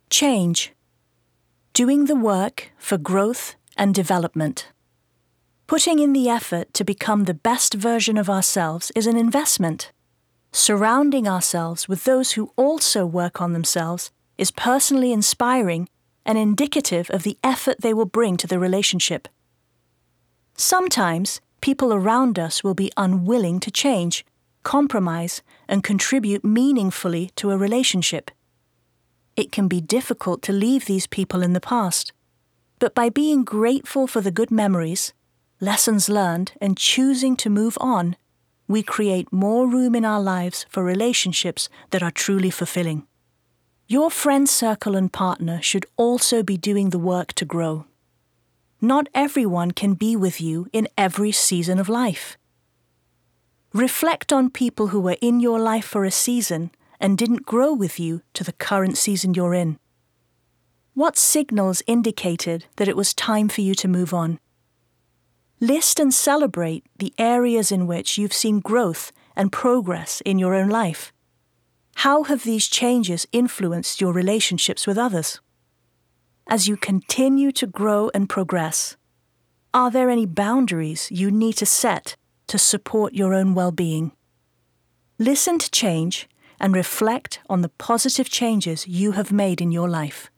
Change. Doing the work for growth and development. Putting in the effort to become the best version of ourselves is an investment. Surrounding ourselves with those who also work on themselves is personally inspiring and indicative of the effort they will bring to the relationship. Sometimes, people around us will be unwilling to change, compromise, and contribute meaningfully to a relationship. It can be difficult to leave these people in the past, but by being grateful for the good memories, lessons learned, and choosing to move on, we create more room in our lives for relationships that are truly fulfilling. Your friend circle and partner should also be doing the work to grow. Not everyone can be with you in every season of life. Reflect on people who were in your life for a season and didn't grow with you to the current season you're in. What signals indicated that it was time for you to move on? List and celebrate the areas in which you've seen growth and progress in your own life. How have these changes influenced your relationships with others? As you continue to grow and progress, are there any boundaries you need to set to support your own well-being? Listen to change and reflect on the positive changes you have made in your life.